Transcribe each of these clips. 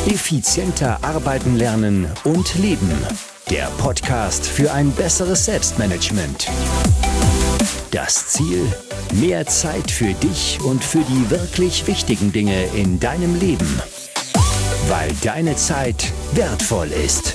Effizienter arbeiten lernen und leben. Der Podcast für ein besseres Selbstmanagement. Das Ziel: mehr Zeit für dich und für die wirklich wichtigen Dinge in deinem Leben. Weil deine Zeit wertvoll ist.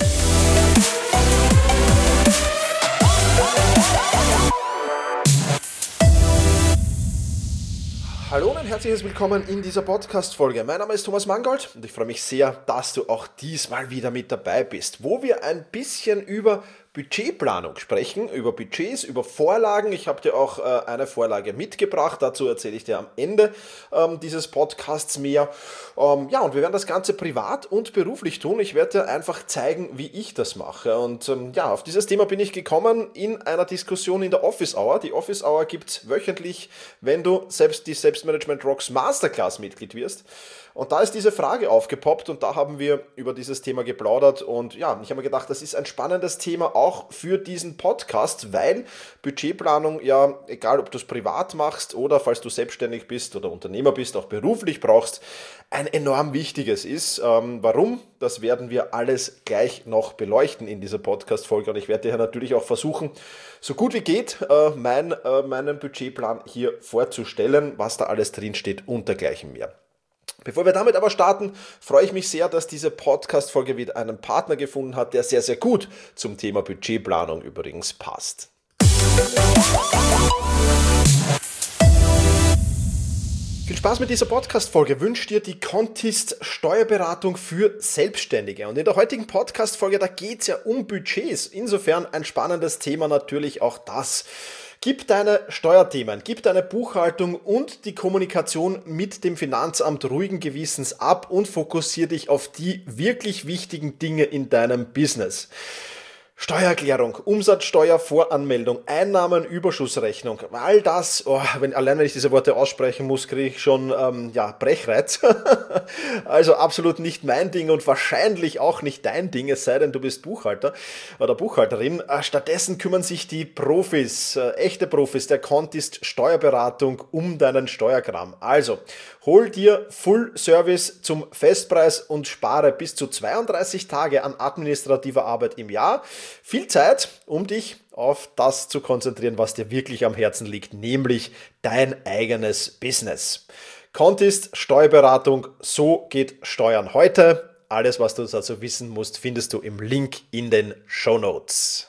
Hallo und ein herzliches Willkommen in dieser Podcast-Folge. Mein Name ist Thomas Mangold und ich freue mich sehr, dass du auch diesmal wieder mit dabei bist, wo wir ein bisschen über Budgetplanung sprechen, über Budgets, über Vorlagen. Ich habe dir auch eine Vorlage mitgebracht, dazu erzähle ich dir am Ende dieses Podcasts mehr. Und wir werden das Ganze privat und beruflich tun. Ich werde dir einfach zeigen, wie ich das mache. Und auf dieses Thema bin ich gekommen in einer Diskussion in der Office Hour. Die Office Hour gibt es wöchentlich, wenn du selbst die Selbstmanagement Rocks Masterclass Mitglied wirst. Und da ist diese Frage aufgepoppt und da haben wir über dieses Thema geplaudert und ich habe mir gedacht, das ist ein spannendes Thema auch für diesen Podcast, weil Budgetplanung egal ob du es privat machst oder falls du selbstständig bist oder Unternehmer bist, auch beruflich brauchst, ein enorm wichtiges ist. Warum? Das werden wir alles gleich noch beleuchten in dieser Podcast-Folge und ich werde dir natürlich auch versuchen, so gut wie geht, meinen Budgetplan hier vorzustellen, was da alles drin steht und dergleichen mehr. Bevor wir damit aber starten, freue ich mich sehr, dass diese Podcast-Folge wieder einen Partner gefunden hat, der sehr, sehr gut zum Thema Budgetplanung übrigens passt. Viel Spaß mit dieser Podcast-Folge wünscht dir die Contist Steuerberatung für Selbstständige. Und in der heutigen Podcast-Folge, da geht es ja um Budgets. Insofern ein spannendes Thema natürlich auch das. Gib deine Steuerthemen, gib deine Buchhaltung und die Kommunikation mit dem Finanzamt ruhigen Gewissens ab und fokussiere dich auf die wirklich wichtigen Dinge in deinem Business. Steuererklärung, Umsatzsteuervoranmeldung, Einnahmenüberschussrechnung, all das, wenn ich diese Worte aussprechen muss, kriege ich schon Brechreiz. Also absolut nicht mein Ding und wahrscheinlich auch nicht dein Ding, es sei denn, du bist Buchhalter oder Buchhalterin. Stattdessen kümmern sich die Profis, echte Profis der Contist Steuerberatung um deinen Steuerkram. Also, hol dir Full Service zum Festpreis und spare bis zu 32 Tage an administrativer Arbeit im Jahr. Viel Zeit, um dich auf das zu konzentrieren, was dir wirklich am Herzen liegt, nämlich dein eigenes Business. Contist Steuerberatung, so geht Steuern heute. Alles, was du dazu wissen musst, findest du im Link in den Shownotes.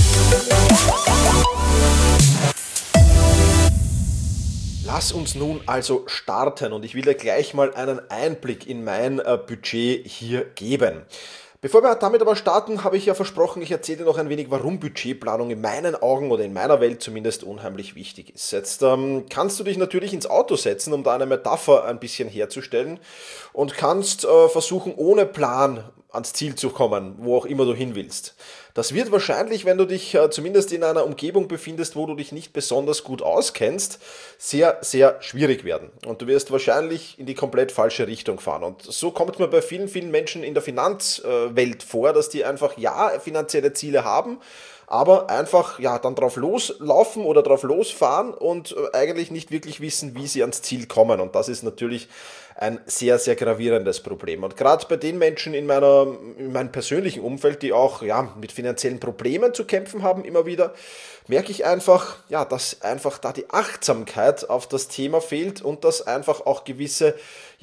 Lass uns nun also starten und ich will dir gleich mal einen Einblick in mein Budget hier geben. Bevor wir damit aber starten, habe ich ja versprochen, ich erzähle dir noch ein wenig, warum Budgetplanung in meinen Augen oder in meiner Welt zumindest unheimlich wichtig ist. Jetzt kannst du dich natürlich ins Auto setzen, um da eine Metapher ein bisschen herzustellen und kannst versuchen, ohne Plan ans Ziel zu kommen, wo auch immer du hin willst. Das wird wahrscheinlich, wenn du dich zumindest in einer Umgebung befindest, wo du dich nicht besonders gut auskennst, sehr, sehr schwierig werden. Und du wirst wahrscheinlich in die komplett falsche Richtung fahren. Und so kommt mir bei vielen, vielen Menschen in der Finanzwelt vor, dass die einfach finanzielle Ziele haben, aber einfach dann drauf loslaufen oder drauf losfahren und eigentlich nicht wirklich wissen, wie sie ans Ziel kommen. Und das ist natürlich ein sehr, sehr gravierendes Problem. Und gerade bei den Menschen in meinem persönlichen Umfeld, die auch mit finanziellen Problemen zu kämpfen haben, immer wieder, merke ich einfach, dass einfach da die Achtsamkeit auf das Thema fehlt und dass einfach auch gewisse,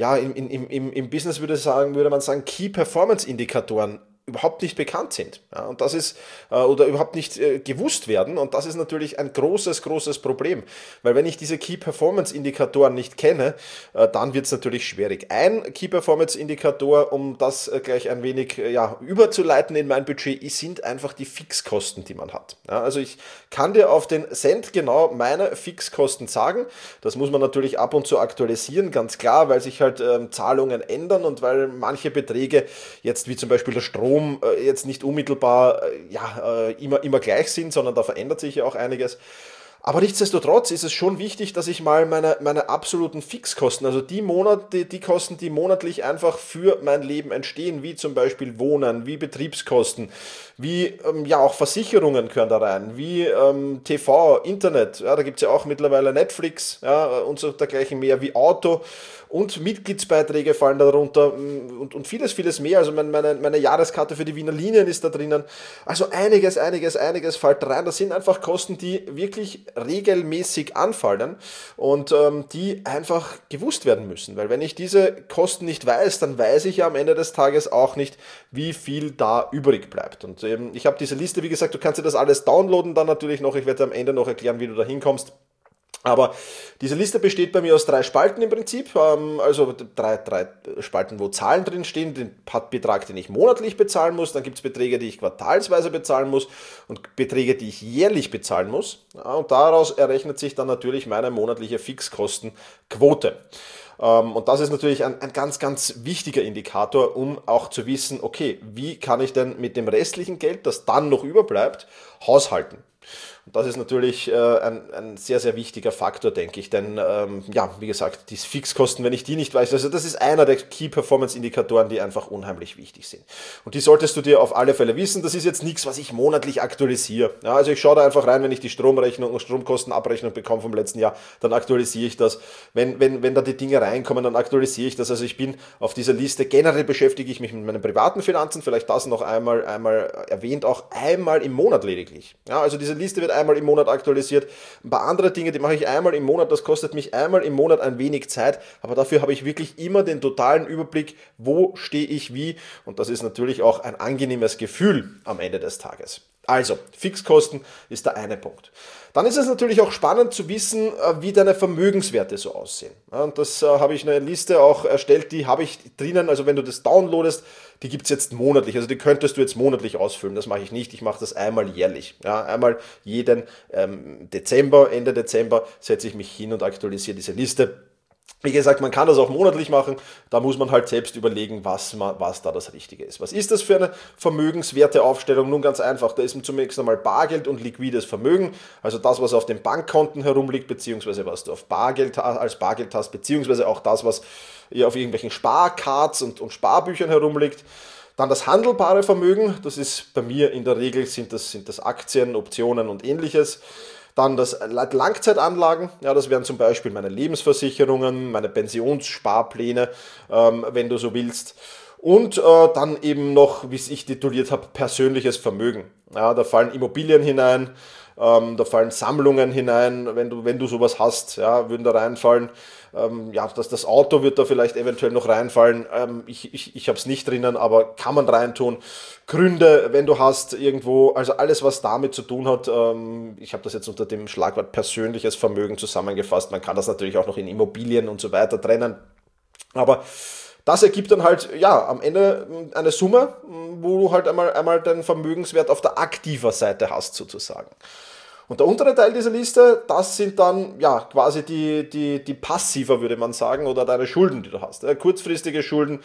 im Business würde man sagen, Key Performance Indikatoren überhaupt nicht bekannt sind. Und das ist, oder überhaupt nicht gewusst werden. Und das ist natürlich ein großes, großes Problem. Weil wenn ich diese Key Performance Indikatoren nicht kenne, dann wird es natürlich schwierig. Ein Key Performance Indikator, um das gleich ein wenig überzuleiten in mein Budget, sind einfach die Fixkosten, die man hat. Also ich kann dir auf den Cent genau meine Fixkosten sagen. Das muss man natürlich ab und zu aktualisieren, ganz klar, weil sich halt Zahlungen ändern und weil manche Beträge jetzt wie zum Beispiel der Strom jetzt nicht unmittelbar immer gleich sind, sondern da verändert sich ja auch einiges. Aber nichtsdestotrotz ist es schon wichtig, dass ich mal meine absoluten Fixkosten, also die Kosten, die monatlich einfach für mein Leben entstehen, wie zum Beispiel Wohnen, wie Betriebskosten, wie auch Versicherungen gehören da rein, wie TV, Internet, da gibt es ja auch mittlerweile Netflix und so dergleichen mehr, wie Auto und Mitgliedsbeiträge fallen darunter und vieles, vieles mehr. Also meine Jahreskarte für die Wiener Linien ist da drinnen. Also einiges fällt rein. Das sind einfach Kosten, die wirklich regelmäßig anfallen und die einfach gewusst werden müssen. Weil wenn ich diese Kosten nicht weiß, dann weiß ich ja am Ende des Tages auch nicht, wie viel da übrig bleibt. Und ich habe diese Liste, wie gesagt, du kannst dir das alles downloaden dann natürlich noch. Ich werde am Ende noch erklären, wie du da hinkommst. Aber diese Liste besteht bei mir aus 3 Spalten im Prinzip, also drei Spalten, wo Zahlen drin stehen, den Betrag, den ich monatlich bezahlen muss, dann gibt es Beträge, die ich quartalsweise bezahlen muss und Beträge, die ich jährlich bezahlen muss. Ja, und daraus errechnet sich dann natürlich meine monatliche Fixkostenquote. Und das ist natürlich ein ganz, ganz wichtiger Indikator, um auch zu wissen, okay, wie kann ich denn mit dem restlichen Geld, das dann noch überbleibt, haushalten. Und das ist natürlich ein sehr, sehr wichtiger Faktor, denke ich, denn wie gesagt, die Fixkosten, wenn ich die nicht weiß, also das ist einer der Key-Performance-Indikatoren, die einfach unheimlich wichtig sind. Und die solltest du dir auf alle Fälle wissen. Das ist jetzt nichts, was ich monatlich aktualisiere. Ja, also ich schaue da einfach rein, wenn ich die Stromrechnung und Stromkostenabrechnung bekomme vom letzten Jahr, dann aktualisiere ich das. Wenn da die Dinge reinkommen, dann aktualisiere ich das. Also ich bin auf dieser Liste, generell beschäftige ich mich mit meinen privaten Finanzen, vielleicht das noch einmal erwähnt, auch einmal im Monat lediglich. Ja, also diese Liste wird einmal im Monat aktualisiert. Ein paar andere Dinge, die mache ich einmal im Monat. Das kostet mich einmal im Monat ein wenig Zeit, aber dafür habe ich wirklich immer den totalen Überblick, wo stehe ich wie. Und das ist natürlich auch ein angenehmes Gefühl am Ende des Tages. Also, Fixkosten ist der eine Punkt. Dann ist es natürlich auch spannend zu wissen, wie deine Vermögenswerte so aussehen. Und das habe ich eine Liste auch erstellt, die habe ich drinnen, also wenn du das downloadest, die gibt es jetzt monatlich, also die könntest du jetzt monatlich ausfüllen, das mache ich nicht, ich mache das einmal jährlich. Ja, einmal jeden Dezember, Ende Dezember setze ich mich hin und aktualisiere diese Liste. Wie gesagt, man kann das auch monatlich machen, da muss man halt selbst überlegen, was da das Richtige ist. Was ist das für eine Vermögenswerteaufstellung? Nun ganz einfach, da ist zunächst einmal Bargeld und liquides Vermögen, also das, was auf den Bankkonten herumliegt, beziehungsweise was du als Bargeld hast, beziehungsweise auch das, was auf irgendwelchen Sparcards und Sparbüchern herumliegt. Dann das handelbare Vermögen, das ist bei mir in der Regel sind das Aktien, Optionen und ähnliches. Dann das Langzeitanlagen, ja, das wären zum Beispiel meine Lebensversicherungen, meine Pensionssparpläne, wenn du so willst. Und dann eben noch, wie ich tituliert habe, persönliches Vermögen. Ja, da fallen Immobilien hinein, da fallen Sammlungen hinein, wenn du sowas hast, ja, würden da reinfallen. Das Auto wird da vielleicht eventuell noch reinfallen. Ich habe es nicht drinnen, aber kann man reintun. Gründe, wenn du hast irgendwo, also alles, was damit zu tun hat. Ich habe das jetzt unter dem Schlagwort persönliches Vermögen zusammengefasst. Man kann das natürlich auch noch in Immobilien und so weiter trennen. Aber das ergibt dann halt, ja, am Ende eine Summe, wo du halt einmal deinen Vermögenswert auf der aktiver Seite hast, sozusagen. Und der untere Teil dieser Liste, das sind dann ja quasi die passiver, würde man sagen, oder deine Schulden, die du hast. Kurzfristige Schulden,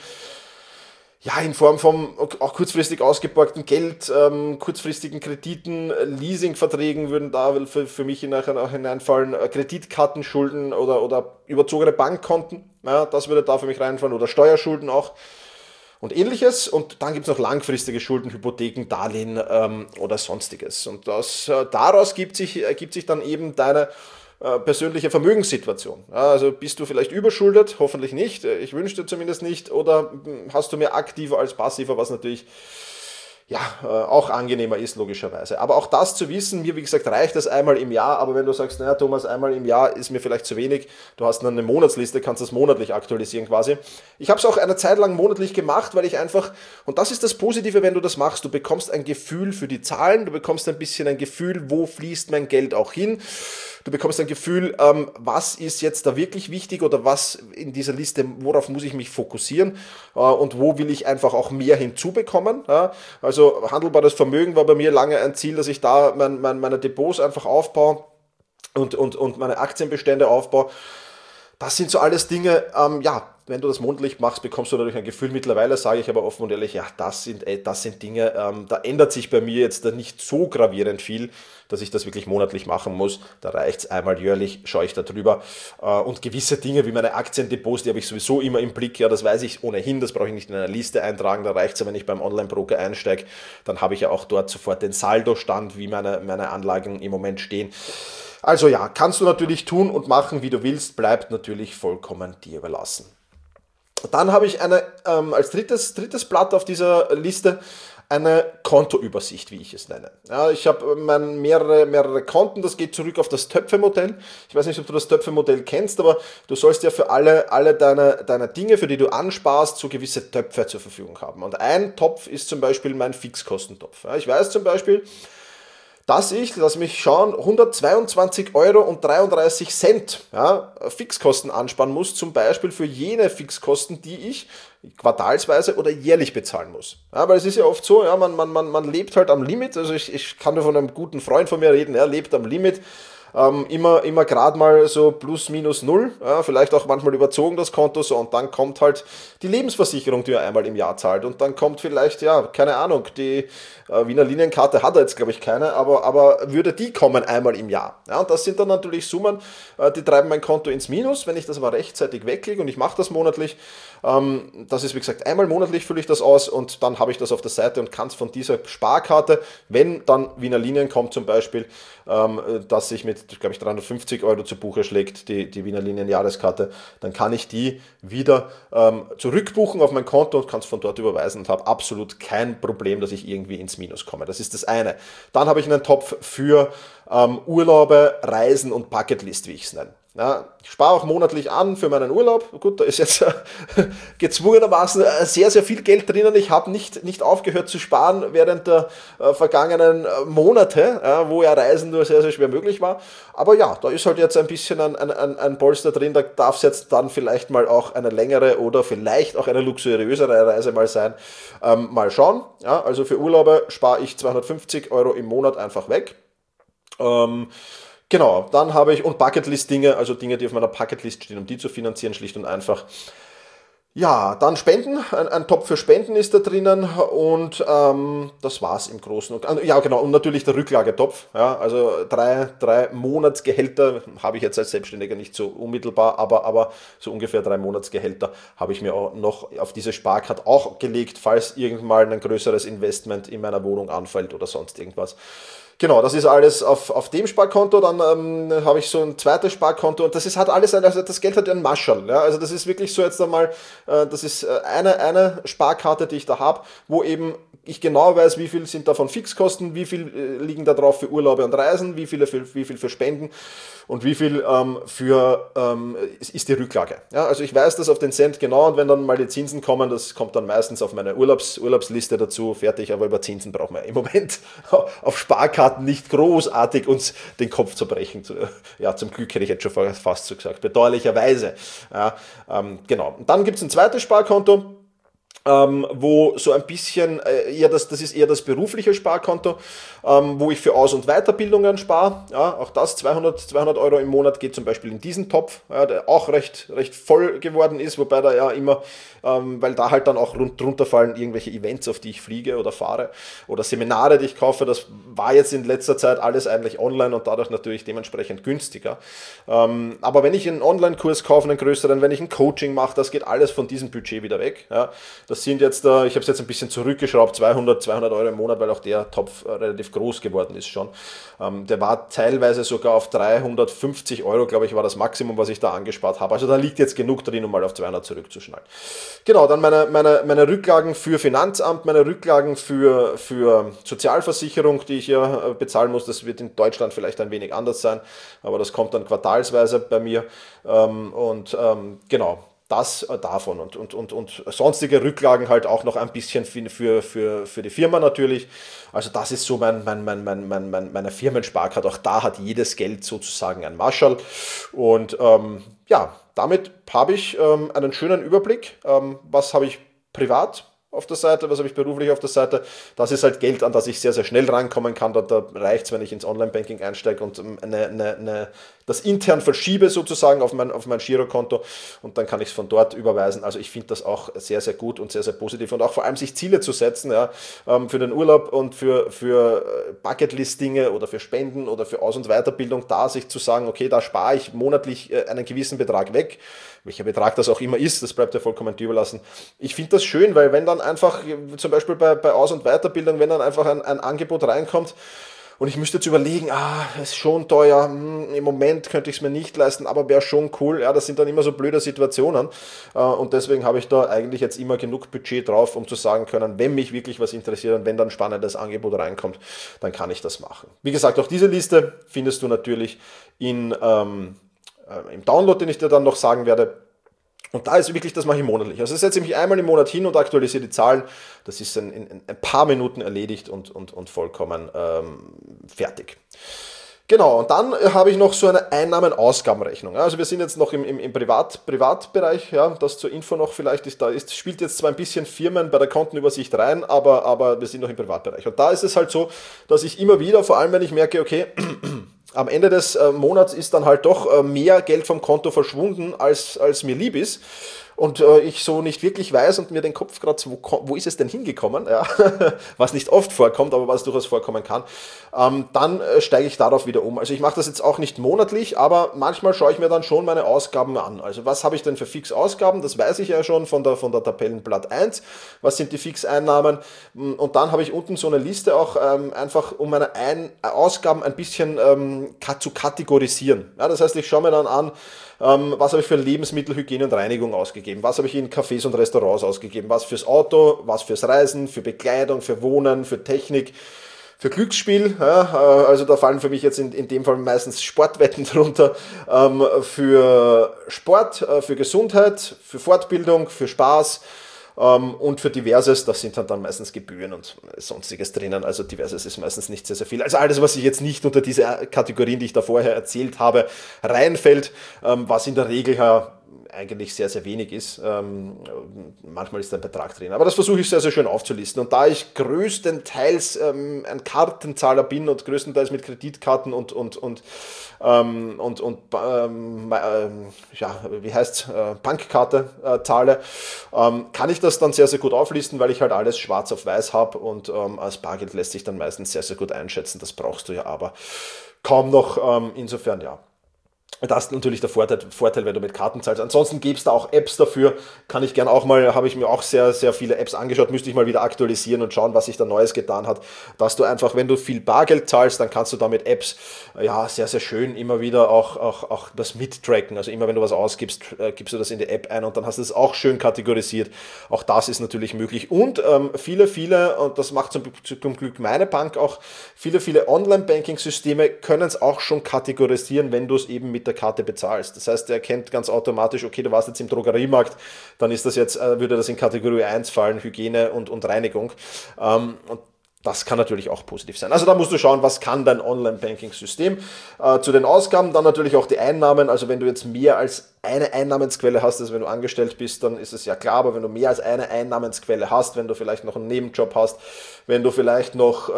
ja, in Form von auch kurzfristig ausgeborgtem Geld, kurzfristigen Krediten, Leasingverträgen würden da für mich hineinfallen, Kreditkartenschulden oder überzogene Bankkonten, ja, das würde da für mich reinfallen, oder Steuerschulden auch. Und ähnliches. Und dann gibt es noch langfristige Schulden, Hypotheken, Darlehen oder sonstiges. Und daraus ergibt sich dann eben deine persönliche Vermögenssituation. Ja, also bist du vielleicht überschuldet? Hoffentlich nicht. Ich wünsche dir zumindest nicht. Oder hast du mehr aktiver als passiver, was natürlich auch angenehmer ist, logischerweise. Aber auch das zu wissen, mir wie gesagt reicht das einmal im Jahr, aber wenn du sagst, naja Thomas, einmal im Jahr ist mir vielleicht zu wenig, du hast dann eine Monatsliste, kannst das monatlich aktualisieren quasi. Ich habe es auch eine Zeit lang monatlich gemacht, weil ich einfach, und das ist das Positive, wenn du das machst, du bekommst ein Gefühl für die Zahlen, du bekommst ein bisschen ein Gefühl, wo fließt mein Geld auch hin. Du bekommst ein Gefühl, was ist jetzt da wirklich wichtig oder was in dieser Liste, worauf muss ich mich fokussieren und wo will ich einfach auch mehr hinzubekommen. Ja? Also handelbares Vermögen war bei mir lange ein Ziel, dass ich da meine Depots einfach aufbaue und meine Aktienbestände aufbaue. Das sind so alles Dinge, wenn du das monatlich machst, bekommst du natürlich ein Gefühl. Mittlerweile sage ich aber offen und ehrlich, ja, das sind Dinge, da ändert sich bei mir jetzt nicht so gravierend viel, dass ich das wirklich monatlich machen muss. Da reicht es einmal jährlich, schaue ich da drüber. Und gewisse Dinge wie meine Aktiendepots, die habe ich sowieso immer im Blick. Ja, das weiß ich ohnehin, das brauche ich nicht in einer Liste eintragen. Da reicht es ja, wenn ich beim Online-Broker einsteige, dann habe ich ja auch dort sofort den Saldostand, wie meine Anlagen im Moment stehen. Also ja, kannst du natürlich tun und machen, wie du willst, bleibt natürlich vollkommen dir überlassen. Dann habe ich als drittes Blatt auf dieser Liste eine Kontoübersicht, wie ich es nenne. Ja, ich habe mehrere Konten, das geht zurück auf das Töpfe-Modell. Ich weiß nicht, ob du das Töpfe-Modell kennst, aber du sollst ja für alle deine Dinge, für die du ansparst, so gewisse Töpfe zur Verfügung haben. Und ein Topf ist zum Beispiel mein Fixkostentopf. Ja, ich weiß zum Beispiel, dass ich, lass mich schauen, 122,33 € ja, Fixkosten ansparen muss, zum Beispiel für jene Fixkosten, die ich quartalsweise oder jährlich bezahlen muss. Ja, weil es ist ja oft so, ja, man lebt halt am Limit, also ich kann nur von einem guten Freund von mir reden, er lebt am Limit, immer gerade mal so plus minus null, ja, vielleicht auch manchmal überzogen das Konto so, und dann kommt halt die Lebensversicherung, die er einmal im Jahr zahlt, und dann kommt vielleicht, ja, keine Ahnung, die Wiener Linienkarte hat er jetzt, glaube ich, keine, aber würde die kommen einmal im Jahr. Ja, und das sind dann natürlich Summen, die treiben mein Konto ins Minus. Wenn ich das aber rechtzeitig weglege, und ich mache das monatlich, das ist wie gesagt einmal monatlich, fülle ich das aus und dann habe ich das auf der Seite und kann es von dieser Sparkarte, wenn dann Wiener Linien kommt zum Beispiel, dass sich mit, glaube ich, 350 € zu Buche schlägt, die Wiener Linien Jahreskarte, dann kann ich die wieder zurückbuchen auf mein Konto und kann es von dort überweisen und habe absolut kein Problem, dass ich irgendwie ins Minus komme. Das ist das eine. Dann habe ich einen Topf für Urlaube, Reisen und Bucketlist, wie ich es nenne. Ja, ich spare auch monatlich an für meinen Urlaub. Gut, da ist jetzt gezwungenermaßen sehr, sehr viel Geld drinnen. Ich habe nicht aufgehört zu sparen während der vergangenen Monate, wo ja Reisen nur sehr, sehr schwer möglich war. Aber ja, da ist halt jetzt ein bisschen ein Polster drin. Da darf es jetzt dann vielleicht mal auch eine längere oder vielleicht auch eine luxuriösere Reise mal sein. Mal schauen. Ja, also für Urlaube spare ich 250 € im Monat einfach weg. Genau, dann habe ich, und Bucketlist-Dinge, also Dinge, die auf meiner Bucketlist stehen, um die zu finanzieren, schlicht und einfach. Ja, dann Spenden, ein Topf für Spenden ist da drinnen, und das war's im Großen und Ganzen. Ja, genau, und natürlich der Rücklagetopf. Ja, also drei Monatsgehälter habe ich jetzt als Selbstständiger nicht so unmittelbar, aber so ungefähr 3 Monatsgehälter habe ich mir auch noch auf diese Sparkarte auch gelegt, falls irgendwann ein größeres Investment in meiner Wohnung anfällt oder sonst irgendwas. Genau, das ist alles auf dem Sparkonto. Dann habe ich so ein zweites Sparkonto, und das ist halt alles, also das Geld hat ja ein Mascherl. Ja? Also das ist wirklich so jetzt einmal, das ist eine Sparkarte, die ich da habe, wo eben ich genau weiß, wie viel sind davon Fixkosten, wie viel liegen da drauf für Urlaube und Reisen, wie viel für Spenden und wie viel ist die Rücklage. Ja, also ich weiß das auf den Cent genau, und wenn dann mal die Zinsen kommen, das kommt dann meistens auf meine Urlaubsliste dazu, fertig, aber über Zinsen brauchen wir im Moment auf Sparkarten nicht großartig uns den Kopf zu brechen. Ja, zum Glück hätte ich jetzt schon fast so gesagt, bedauerlicherweise. Ja, genau. Und dann gibt es ein zweites Sparkonto, wo so ein bisschen das ist eher das berufliche Sparkonto, wo ich für Aus- und Weiterbildungen spare. Ja, auch das 200 € im Monat geht zum Beispiel in diesen Topf, ja, der auch recht voll geworden ist, wobei da ja immer, weil da halt dann auch drunter fallen irgendwelche Events, auf die ich fliege oder fahre, oder Seminare, die ich kaufe. Das war jetzt in letzter Zeit alles eigentlich online und dadurch natürlich dementsprechend günstiger. Aber wenn ich einen Online-Kurs kaufe, einen größeren, wenn ich ein Coaching mache, das geht alles von diesem Budget wieder weg. Ja. Das sind jetzt, ich habe es jetzt ein bisschen zurückgeschraubt, 200 € im Monat, weil auch der Topf relativ groß geworden ist schon. Der war teilweise sogar auf 350 €, glaube ich, war das Maximum, was ich da angespart habe. Also da liegt jetzt genug drin, um mal auf 200 zurückzuschnallen. Genau, dann meine Rücklagen für Finanzamt, meine Rücklagen für Sozialversicherung, die ich ja bezahlen muss. Das wird in Deutschland vielleicht ein wenig anders sein, aber das kommt dann quartalsweise bei mir. Genau. Das davon und sonstige Rücklagen halt auch noch ein bisschen für die Firma natürlich. Also das ist so meine Firmensparkarte. Auch da hat jedes Geld sozusagen ein Mascherl. Und ja, damit habe ich einen schönen Überblick. Was habe ich privat? auf der Seite, was habe ich beruflich auf der Seite. Das ist halt Geld, an das ich sehr, sehr schnell rankommen kann. Da reicht es, wenn ich ins Online-Banking einsteige und das intern verschiebe sozusagen auf mein Girokonto und dann kann ich es von dort überweisen. Also ich finde das auch sehr, sehr gut und sehr, sehr positiv und auch vor allem sich Ziele zu setzen, ja, für den Urlaub und für Bucketlist-Dinge oder für Spenden oder für Aus- und Weiterbildung, da sich zu sagen, okay, da spare ich monatlich einen gewissen Betrag weg, welcher Betrag das auch immer ist, das bleibt ja vollkommen dir überlassen. Ich finde das schön, weil wenn dann einfach, zum Beispiel bei Aus- und Weiterbildung, wenn dann einfach ein Angebot reinkommt und ich müsste jetzt überlegen, ist schon teuer, im Moment könnte ich es mir nicht leisten, aber wäre schon cool, ja, das sind dann immer so blöde Situationen und deswegen habe ich da eigentlich jetzt immer genug Budget drauf, um zu sagen können, wenn mich wirklich was interessiert und wenn dann ein spannendes Angebot reinkommt, dann kann ich das machen. Wie gesagt, auch diese Liste findest du natürlich im Download, den ich dir dann noch sagen werde. Und da ist wirklich, das mache ich monatlich. Also setze ich mich einmal im Monat hin und aktualisiere die Zahlen. Das ist in ein paar Minuten erledigt und vollkommen fertig. Genau, und dann habe ich noch so eine Einnahmen-Ausgaben-Rechnung. Also wir sind jetzt noch im Privatbereich, ja, das zur Info noch vielleicht spielt jetzt zwar ein bisschen Firmen bei der Kontenübersicht rein, aber wir sind noch im Privatbereich. Und da ist es halt so, dass ich immer wieder, vor allem wenn ich merke, okay, am Ende des Monats ist dann halt doch mehr Geld vom Konto verschwunden, als mir lieb ist. Und ich so nicht wirklich weiß und mir den Kopf kratze, wo ist es denn hingekommen? Ja, was nicht oft vorkommt, aber was durchaus vorkommen kann. Dann steige ich darauf wieder um. Also ich mache das jetzt auch nicht monatlich, aber manchmal schaue ich mir dann schon meine Ausgaben an. Also was habe ich denn für Fixausgaben? Das weiß ich ja schon von der Tabellenblatt 1. Was sind die Fixeinnahmen? Und dann habe ich unten so eine Liste auch einfach, um meine Ausgaben ein bisschen zu kategorisieren. Ja, das heißt, ich schaue mir dann an, was habe ich für Lebensmittel, Hygiene und Reinigung ausgegeben, was habe ich in Cafés und Restaurants ausgegeben, was fürs Auto, was fürs Reisen, für Bekleidung, für Wohnen, für Technik, für Glücksspiel, ja, also da fallen für mich jetzt in dem Fall meistens Sportwetten drunter, für Sport, für Gesundheit, für Fortbildung, für Spaß, und für Diverses, das sind dann meistens Gebühren und Sonstiges drinnen, also Diverses ist meistens nicht sehr, sehr viel. Also alles, was sich jetzt nicht unter diese Kategorien, die ich da vorher erzählt habe, reinfällt, was in der Regel eigentlich sehr, sehr wenig ist. Manchmal ist ein Betrag drin. Aber das versuche ich sehr, sehr schön aufzulisten. Und da ich größtenteils ein Kartenzahler bin und größtenteils mit Kreditkarten Bankkarte zahle, kann ich das dann sehr, sehr gut auflisten, weil ich halt alles schwarz auf weiß habe und als Bargeld lässt sich dann meistens sehr, sehr gut einschätzen. Das brauchst du ja aber kaum noch. Insofern, ja. Das ist natürlich der Vorteil, wenn du mit Karten zahlst. Ansonsten gäbe es da auch Apps dafür. Habe ich mir auch sehr, sehr viele Apps angeschaut, müsste ich mal wieder aktualisieren und schauen, was sich da Neues getan hat. Dass du einfach, wenn du viel Bargeld zahlst, dann kannst du da mit Apps, ja, sehr, sehr schön immer wieder auch das mittracken. Also immer wenn du was ausgibst, gibst du das in die App ein und dann hast du es auch schön kategorisiert. Auch das ist natürlich möglich. Und viele, und das macht zum Glück meine Bank auch, viele Online-Banking-Systeme können es auch schon kategorisieren, wenn du es eben mit der Karte bezahlst. Das heißt, er erkennt ganz automatisch, okay, du warst jetzt im Drogeriemarkt, dann ist das jetzt, würde das in Kategorie 1 fallen, Hygiene und Reinigung. Und das kann natürlich auch positiv sein. Also da musst du schauen, was kann dein Online-Banking-System. Zu den Ausgaben dann natürlich auch die Einnahmen. Also wenn du jetzt mehr als eine Einnahmensquelle hast, also wenn du angestellt bist, dann ist es ja klar, aber wenn du mehr als eine Einnahmensquelle hast, wenn du vielleicht noch einen Nebenjob hast, wenn du vielleicht noch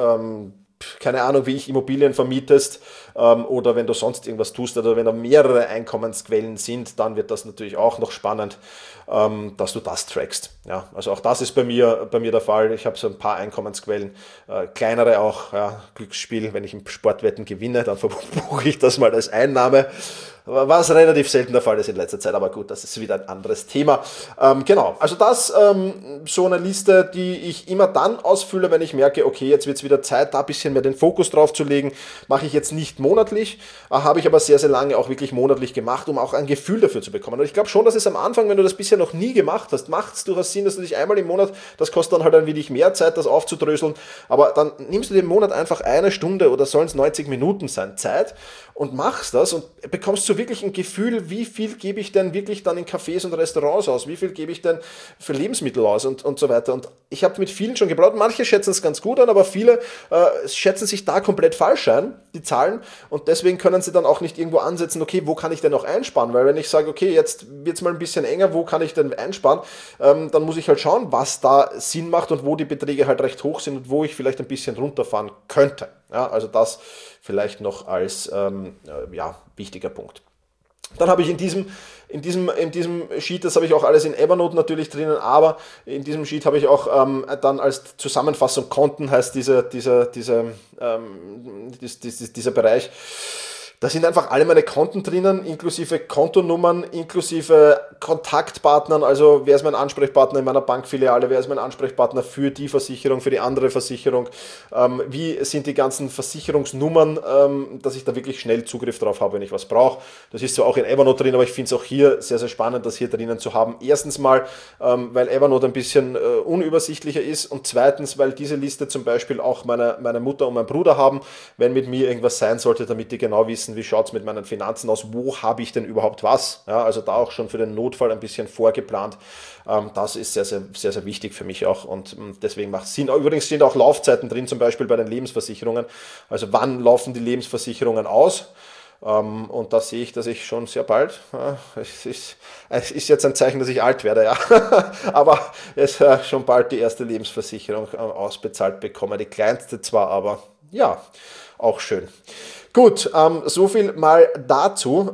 keine Ahnung, wie ich Immobilien vermietest oder wenn du sonst irgendwas tust oder wenn da mehrere Einkommensquellen sind, dann wird das natürlich auch noch spannend, dass du das trackst. Ja, also auch das ist bei mir der Fall. Ich habe so ein paar Einkommensquellen, kleinere auch, ja, Glücksspiel, wenn ich im Sportwetten gewinne, dann verbuche ich das mal als Einnahme. Was relativ selten der Fall ist in letzter Zeit, aber gut, das ist wieder ein anderes Thema. Genau, also das so eine Liste, die ich immer dann ausfülle, wenn ich merke, okay, jetzt wird es wieder Zeit, da ein bisschen mehr den Fokus drauf zu legen. Mache ich jetzt nicht monatlich, habe ich aber sehr, sehr lange auch wirklich monatlich gemacht, um auch ein Gefühl dafür zu bekommen. Und ich glaube schon, dass es am Anfang, wenn du das bisher noch nie gemacht hast, macht es durchaus Sinn, dass du dich einmal im Monat, das kostet dann halt ein wenig mehr Zeit, das aufzudröseln, aber dann nimmst du dir im Monat einfach eine Stunde oder sollen es 90 Minuten sein, Zeit und machst das und bekommst so wirklich ein Gefühl, wie viel gebe ich denn wirklich dann in Cafés und Restaurants aus, wie viel gebe ich denn für Lebensmittel aus und so weiter. Und ich habe mit vielen schon geplaudert, manche schätzen es ganz gut an, aber viele schätzen sich da komplett falsch ein, die Zahlen, und deswegen können sie dann auch nicht irgendwo ansetzen, okay, wo kann ich denn noch einsparen, weil wenn ich sage, okay, jetzt wird es mal ein bisschen enger, wo kann ich denn einsparen, dann muss ich halt schauen, was da Sinn macht und wo die Beträge halt recht hoch sind und wo ich vielleicht ein bisschen runterfahren könnte. Ja, also das vielleicht noch als wichtiger Punkt. Dann habe ich in diesem Sheet, das habe ich auch alles in Evernote natürlich drinnen, aber in diesem Sheet habe ich auch dann als Zusammenfassung Konten, heißt dieser Bereich. Da sind einfach alle meine Konten drinnen, inklusive Kontonummern, inklusive Kontaktpartnern, also wer ist mein Ansprechpartner in meiner Bankfiliale, wer ist mein Ansprechpartner für die Versicherung, für die andere Versicherung, wie sind die ganzen Versicherungsnummern, dass ich da wirklich schnell Zugriff drauf habe, wenn ich was brauche. Das ist zwar auch in Evernote drin, aber ich finde es auch hier sehr, sehr spannend, das hier drinnen zu haben. Erstens mal, weil Evernote ein bisschen unübersichtlicher ist, und zweitens, weil diese Liste zum Beispiel auch meine Mutter und mein Bruder haben, wenn mit mir irgendwas sein sollte, damit die genau wissen, wie schaut es mit meinen Finanzen aus, wo habe ich denn überhaupt was. Ja, also da auch schon für den Notfall ein bisschen vorgeplant. Das ist sehr, sehr, sehr, sehr wichtig für mich auch, und deswegen macht es Sinn. Übrigens stehen auch Laufzeiten drin, zum Beispiel bei den Lebensversicherungen. Also wann laufen die Lebensversicherungen aus? Und da sehe ich, dass ich schon sehr bald, es ist jetzt ein Zeichen, dass ich alt werde, ja, aber es schon bald die erste Lebensversicherung ausbezahlt bekomme. Die kleinste zwar, aber ja, auch schön. Gut, so viel mal dazu.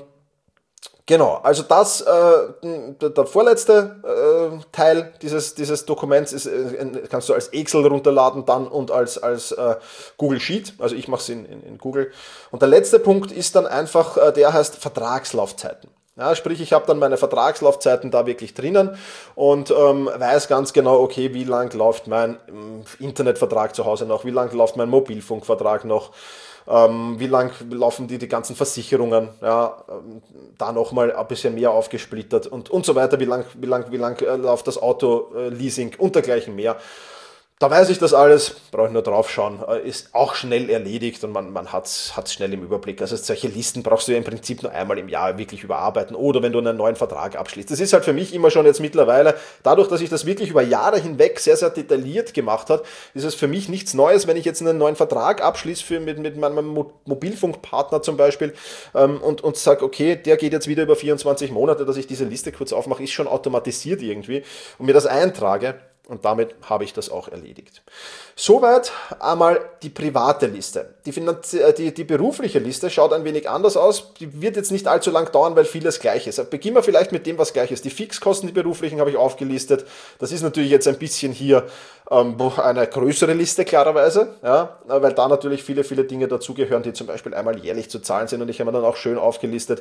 Genau, also das, der vorletzte Teil dieses Dokuments ist, kannst du als Excel runterladen dann und als Google Sheet, also ich mache es in Google. Und der letzte Punkt ist dann einfach, der heißt Vertragslaufzeiten. Ja, sprich, ich habe dann meine Vertragslaufzeiten da wirklich drinnen und weiß ganz genau, okay, wie lang läuft mein Internetvertrag zu Hause noch, wie lang läuft mein Mobilfunkvertrag noch, wie lang laufen die ganzen Versicherungen, ja, da nochmal ein bisschen mehr aufgesplittert und so weiter, wie lang läuft das Auto-Leasing und dergleichen mehr. Da weiß ich das alles, brauche ich nur drauf schauen, ist auch schnell erledigt und man hat's schnell im Überblick. Also solche Listen brauchst du ja im Prinzip nur einmal im Jahr wirklich überarbeiten oder wenn du einen neuen Vertrag abschließt. Das ist halt für mich immer schon jetzt mittlerweile, dadurch, dass ich das wirklich über Jahre hinweg sehr, sehr detailliert gemacht habe, ist es für mich nichts Neues, wenn ich jetzt einen neuen Vertrag abschließe mit meinem Mobilfunkpartner zum Beispiel und sage, okay, der geht jetzt wieder über 24 Monate, dass ich diese Liste kurz aufmache, ist schon automatisiert irgendwie und mir das eintrage. Und damit habe ich das auch erledigt. Soweit einmal die private Liste. Die berufliche Liste schaut ein wenig anders aus. Die wird jetzt nicht allzu lang dauern, weil vieles gleich ist. Beginnen wir vielleicht mit dem, was gleich ist. Die Fixkosten, die beruflichen, habe ich aufgelistet. Das ist natürlich jetzt ein bisschen hier eine größere Liste, klarerweise, ja, weil da natürlich viele, viele Dinge dazugehören, die zum Beispiel einmal jährlich zu zahlen sind. Und ich habe mir dann auch schön aufgelistet,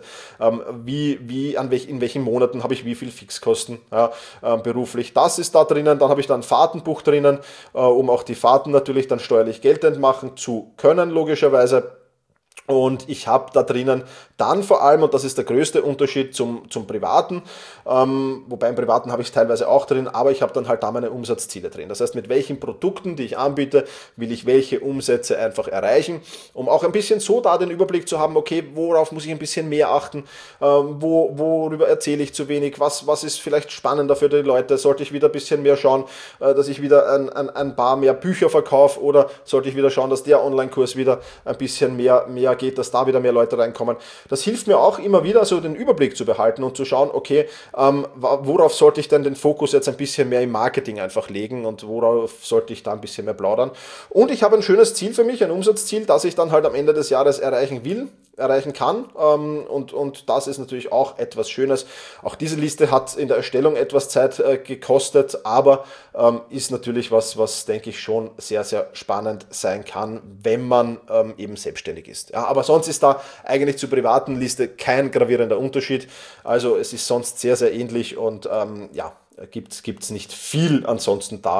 in welchen Monaten habe ich wie viel Fixkosten beruflich. Das ist da drinnen. Dann habe ich dann ein Fahrtenbuch drinnen, um auch die Fahrten natürlich dann steuerlich geltend machen zu können, logischerweise. Und ich habe da drinnen dann vor allem, und das ist der größte Unterschied zum Privaten, wobei im Privaten habe ich es teilweise auch drin, aber ich habe dann halt da meine Umsatzziele drin. Das heißt, mit welchen Produkten, die ich anbiete, will ich welche Umsätze einfach erreichen, um auch ein bisschen so da den Überblick zu haben, okay, worauf muss ich ein bisschen mehr achten, worüber erzähle ich zu wenig, was ist vielleicht spannender für die Leute, sollte ich wieder ein bisschen mehr schauen, dass ich wieder ein paar mehr Bücher verkaufe oder sollte ich wieder schauen, dass der Online-Kurs wieder ein bisschen mehr geht, dass da wieder mehr Leute reinkommen. Das hilft mir auch immer wieder, so den Überblick zu behalten und zu schauen, okay, worauf sollte ich denn den Fokus jetzt ein bisschen mehr im Marketing einfach legen und worauf sollte ich da ein bisschen mehr plaudern. Und ich habe ein schönes Ziel für mich, ein Umsatzziel, das ich dann halt am Ende des Jahres erreichen kann und das ist natürlich auch etwas Schönes. Auch diese Liste hat in der Erstellung etwas Zeit gekostet, aber ist natürlich was denke ich schon sehr, sehr spannend sein kann, wenn man eben selbstständig ist. Ja, aber sonst ist da eigentlich zur privaten Liste kein gravierender Unterschied. Also es ist sonst sehr, sehr ähnlich und gibt's nicht viel ansonsten da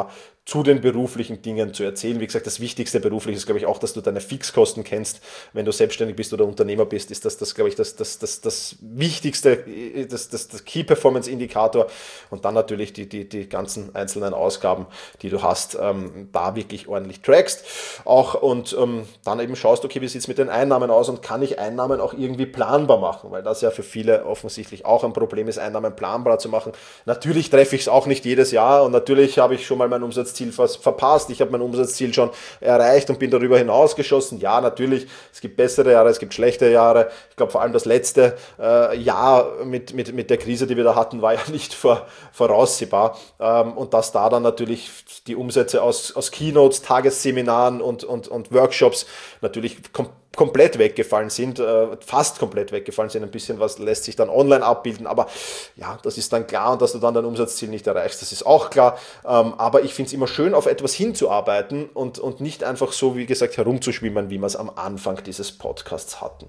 zu den beruflichen Dingen zu erzählen. Wie gesagt, das Wichtigste beruflich ist, glaube ich, auch, dass du deine Fixkosten kennst. Wenn du selbstständig bist oder Unternehmer bist, ist das glaube ich, das Wichtigste, das Key Performance Indikator. Und dann natürlich die ganzen einzelnen Ausgaben, die du hast, da wirklich ordentlich trackst. Auch und dann eben schaust, okay, wie sieht es mit den Einnahmen aus und kann ich Einnahmen auch irgendwie planbar machen, weil das ja für viele offensichtlich auch ein Problem ist, Einnahmen planbar zu machen. Natürlich treffe ich es auch nicht jedes Jahr und natürlich habe ich schon mal mein Umsatzziel verpasst. Ich habe mein Umsatzziel schon erreicht und bin darüber hinausgeschossen. Ja, natürlich, es gibt bessere Jahre, es gibt schlechte Jahre. Ich glaube, vor allem das letzte Jahr mit der Krise, die wir da hatten, war ja nicht voraussehbar. Und dass da dann natürlich die Umsätze aus Keynotes, Tagesseminaren und Workshops natürlich komplett weggefallen sind, fast komplett weggefallen sind. Ein bisschen was lässt sich dann online abbilden, aber ja, das ist dann klar und dass du dann dein Umsatzziel nicht erreichst, das ist auch klar. Aber ich finde es immer schön, auf etwas hinzuarbeiten und nicht einfach so, wie gesagt, herumzuschwimmen, wie wir es am Anfang dieses Podcasts hatten.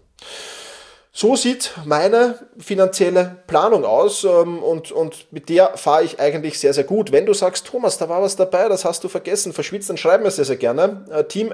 So sieht meine finanzielle Planung aus und mit der fahre ich eigentlich sehr, sehr gut. Wenn du sagst, Thomas, da war was dabei, das hast du vergessen, verschwitzt, dann schreib mir sehr, sehr gerne.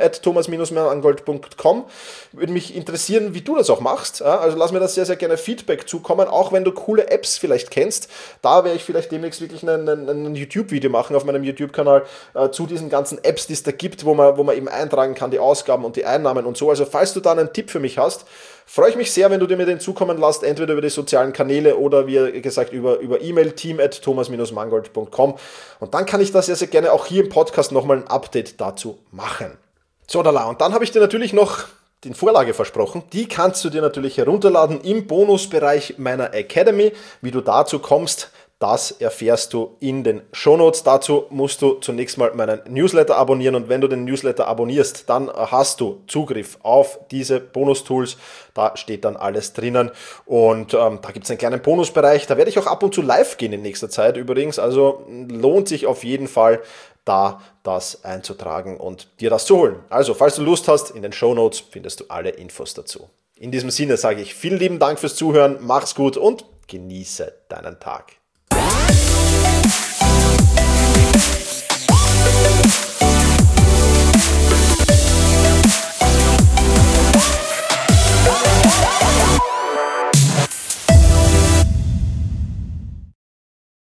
team@thomas-mangold.com. Würde mich interessieren, wie du das auch machst. Also lass mir das sehr, sehr gerne Feedback zukommen, auch wenn du coole Apps vielleicht kennst. Da werde ich vielleicht demnächst wirklich ein YouTube-Video machen auf meinem YouTube-Kanal zu diesen ganzen Apps, die es da gibt, wo man eben eintragen kann, die Ausgaben und die Einnahmen und so. Also falls du da einen Tipp für mich hast, freue ich mich sehr, wenn du mir den zukommen lässt, entweder über die sozialen Kanäle oder wie gesagt über E-Mail, team@thomas-mangold.com. Und dann kann ich das sehr, sehr gerne auch hier im Podcast nochmal ein Update dazu machen. So, und dann habe ich dir natürlich noch die Vorlage versprochen. Die kannst du dir natürlich herunterladen im Bonusbereich meiner Academy. Wie du dazu kommst, das erfährst du in den Shownotes. Dazu musst du zunächst mal meinen Newsletter abonnieren und wenn du den Newsletter abonnierst, dann hast du Zugriff auf diese Bonus-Tools. Da steht dann alles drinnen und da gibt es einen kleinen Bonusbereich. Da werde ich auch ab und zu live gehen in nächster Zeit übrigens. Also lohnt sich auf jeden Fall, da das einzutragen und dir das zu holen. Also, falls du Lust hast, in den Shownotes findest du alle Infos dazu. In diesem Sinne sage ich vielen lieben Dank fürs Zuhören, mach's gut und genieße deinen Tag.